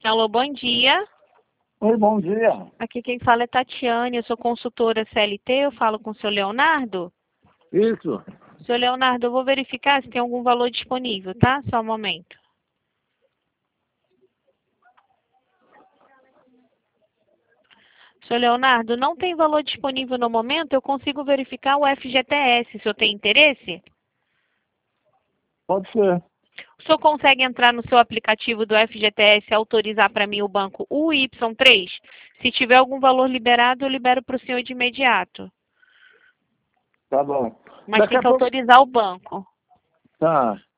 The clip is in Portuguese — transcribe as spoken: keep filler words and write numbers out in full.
Alô, bom dia. Oi, bom dia. Aqui quem fala é Tatiane, eu sou consultora C L T, eu falo com o senhor Leonardo. Isso. Senhor Leonardo, eu vou verificar se tem algum valor disponível, tá? Só um momento. Senhor Leonardo, não tem valor disponível no momento, eu consigo verificar o F G T S, o senhor tem interesse? Pode ser. O senhor consegue entrar no seu aplicativo do F G T S e autorizar para mim o banco U Y três? Se tiver algum valor liberado, eu libero para o senhor de imediato. Tá bom. Mas Daqui tem a que pouco. autorizar o banco. Tá.